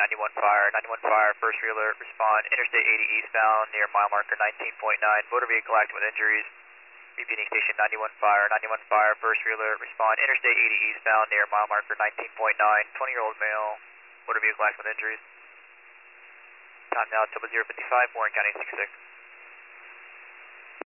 91 fire, first alert, respond, Interstate 80 eastbound near mile marker 19.9, motor vehicle active with injuries. Repeating station 91 fire, first alert, respond, Interstate 80 eastbound near mile marker 19.9, 20-year-old male, motor vehicle active with injuries. Time now, 0055, Warren County 66.